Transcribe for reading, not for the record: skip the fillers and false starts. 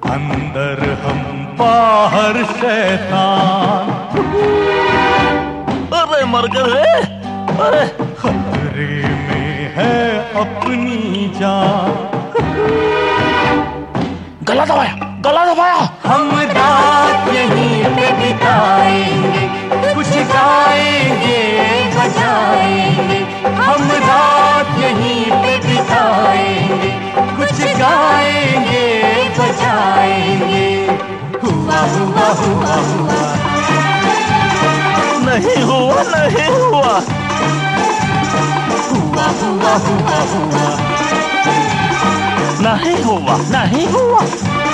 अंदर हम बाहर शैतान। अरे मर गए। अरे खतरे में है अपनी जान। गला दबाया, गला दबाया। हम रात यहीं पे बिताएंगे, कुछ गाएंगे बजाएंगे। हम रात यहीं पे बिताएंगे, कुछ गाएंगे बजाएंगे। हुआ हुआ हुआ हुआ, नहीं हुआ, नहीं हुआ। हुआ हुआ हुआ हुआ, नहीं हुआ, नहीं हुआ।